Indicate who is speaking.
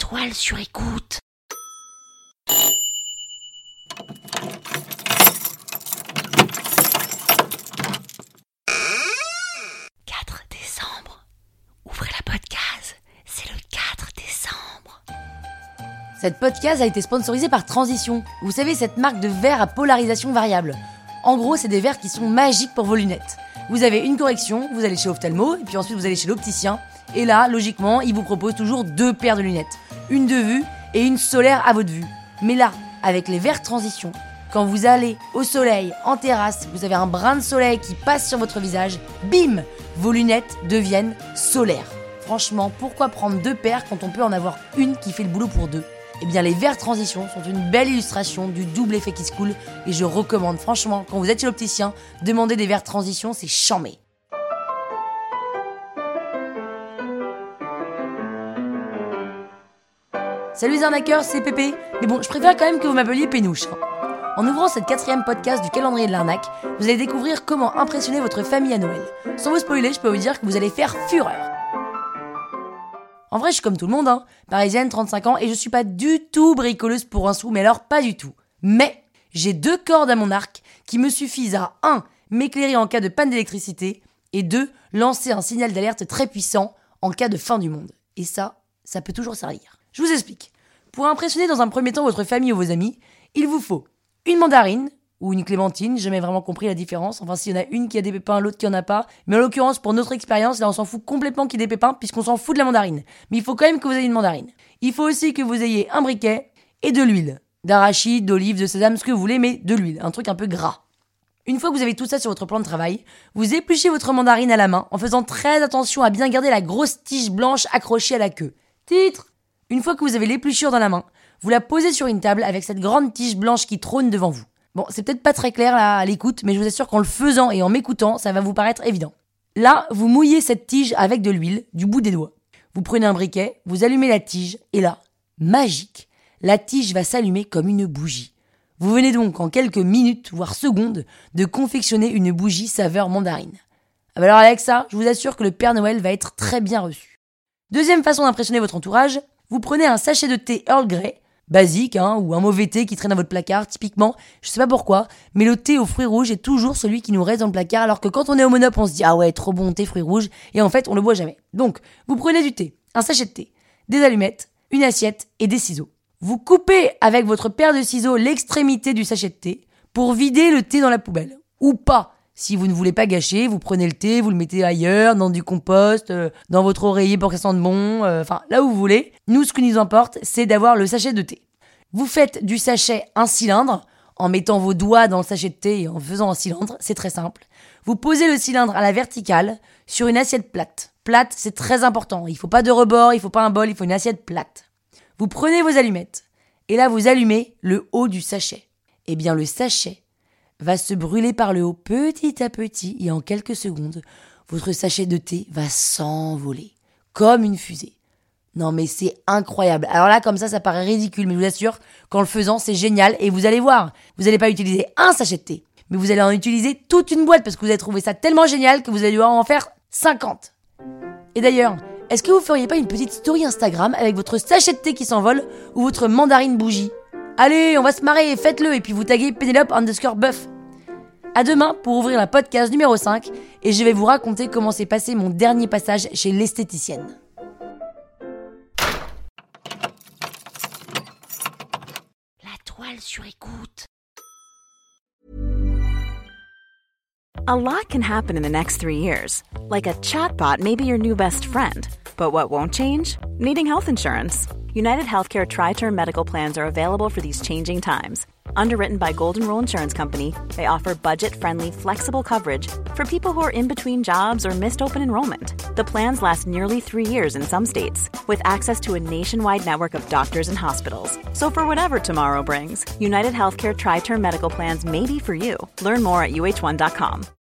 Speaker 1: Toile sur écoute. Ouvrez la podcast, c'est le 4 décembre.
Speaker 2: Cette podcast a été sponsorisée par Transition. Vous savez, cette marque de verres à polarisation variable. En gros, c'est des verres qui sont magiques pour vos lunettes. Vous avez une correction, vous allez chez l'ophtalmo, et puis ensuite vous allez chez l'opticien. Et là, logiquement, il vous propose toujours 2 paires de lunettes. Une de vue et une solaire à votre vue. Mais là, avec les verres Transition, quand vous allez au soleil, en terrasse, vous avez un brin de soleil qui passe sur votre visage, bim, vos lunettes deviennent solaires. Franchement, pourquoi prendre 2 paires quand on peut en avoir une qui fait le boulot pour 2 ? Eh bien, les verres Transition sont une belle illustration du double effet qui se coule et je recommande franchement, quand vous êtes chez l'opticien, demandez des verres Transition, c'est chambé. Salut les arnaqueurs, c'est Pépé. Mais bon, je préfère quand même que vous m'appeliez Pénouche. En ouvrant cette 4e podcast du calendrier de l'arnaque, vous allez découvrir comment impressionner votre famille à Noël. Sans vous spoiler, je peux vous dire que vous allez faire fureur. En vrai, je suis comme tout le monde, parisienne, 35 ans, et je suis pas du tout bricoleuse pour un sou, mais alors pas du tout. Mais j'ai 2 cordes à mon arc qui me suffisent à 1. M'éclairer en cas de panne d'électricité, et 2. Lancer un signal d'alerte très puissant en cas de fin du monde. Et ça peut toujours servir. Je vous explique. Pour impressionner dans un premier temps votre famille ou vos amis, il vous faut une mandarine ou une clémentine, j'ai jamais vraiment compris la différence. Enfin, s'il y en a une qui a des pépins, l'autre qui en a pas. Mais en l'occurrence, pour notre expérience, là, on s'en fout complètement qu'il y ait des pépins, puisqu'on s'en fout de la mandarine. Mais il faut quand même que vous ayez une mandarine. Il faut aussi que vous ayez un briquet et de l'huile. D'arachide, d'olive, de sésame, ce que vous voulez, mais de l'huile. Un truc un peu gras. Une fois que vous avez tout ça sur votre plan de travail, vous épluchez votre mandarine à la main, en faisant très attention à bien garder la grosse tige blanche accrochée à la queue. Titre! Une fois que vous avez l'épluchure dans la main, vous la posez sur une table avec cette grande tige blanche qui trône devant vous. Bon, c'est peut-être pas très clair là à l'écoute, mais je vous assure qu'en le faisant et en m'écoutant, ça va vous paraître évident. Là, vous mouillez cette tige avec de l'huile du bout des doigts. Vous prenez un briquet, vous allumez la tige, et là, magique, la tige va s'allumer comme une bougie. Vous venez donc en quelques minutes, voire secondes, de confectionner une bougie saveur mandarine. Alors avec ça, je vous assure que le Père Noël va être très bien reçu. Deuxième façon d'impressionner votre entourage, vous prenez un sachet de thé Earl Grey, basique, ou un mauvais thé qui traîne dans votre placard, typiquement, je sais pas pourquoi, mais le thé aux fruits rouges est toujours celui qui nous reste dans le placard, alors que quand on est au Monop, on se dit « Ah ouais, trop bon thé fruits rouges », et en fait, on le boit jamais. Donc, vous prenez du thé, un sachet de thé, des allumettes, une assiette et des ciseaux. Vous coupez avec votre paire de ciseaux l'extrémité du sachet de thé pour vider le thé dans la poubelle. Ou pas. Si vous ne voulez pas gâcher, vous prenez le thé, vous le mettez ailleurs, dans du compost, dans votre oreiller pour que ça sente bon, là où vous voulez. Nous, ce qui nous importe, c'est d'avoir le sachet de thé. Vous faites du sachet un cylindre, en mettant vos doigts dans le sachet de thé et en faisant un cylindre, c'est très simple. Vous posez le cylindre à la verticale sur une assiette plate. Plate, c'est très important. Il faut pas de rebord, il faut pas un bol, il faut une assiette plate. Vous prenez vos allumettes, et là vous allumez le haut du sachet. Eh bien, le sachet va se brûler par le haut petit à petit et en quelques secondes, votre sachet de thé va s'envoler comme une fusée. Non mais c'est incroyable. Alors là, comme ça paraît ridicule, mais je vous assure qu'en le faisant, c'est génial et vous allez voir. Vous n'allez pas utiliser un sachet de thé, mais vous allez en utiliser toute une boîte parce que vous allez trouver ça tellement génial que vous allez devoir en faire 50. Et d'ailleurs, est-ce que vous feriez pas une petite story Instagram avec votre sachet de thé qui s'envole ou votre mandarine bougie ? Allez, on va se marrer, faites-le, et puis vous taguez Pénélope_Buff. À demain pour ouvrir la podcast numéro 5, et je vais vous raconter comment s'est passé mon dernier passage chez l'esthéticienne.
Speaker 1: La toile sur écoute.
Speaker 3: A lot can happen in the next 3 years. Like a chatbot may be your new best friend. But what won't change? Needing health insurance. United Healthcare Tri-Term Medical Plans are available for these changing times. Underwritten by Golden Rule Insurance Company, they offer budget-friendly, flexible coverage for people who are in between jobs or missed open enrollment. The plans last nearly 3 years in some states, with access to a nationwide network of doctors and hospitals. So for whatever tomorrow brings, United Healthcare Tri-Term Medical Plans may be for you. Learn more at uh1.com.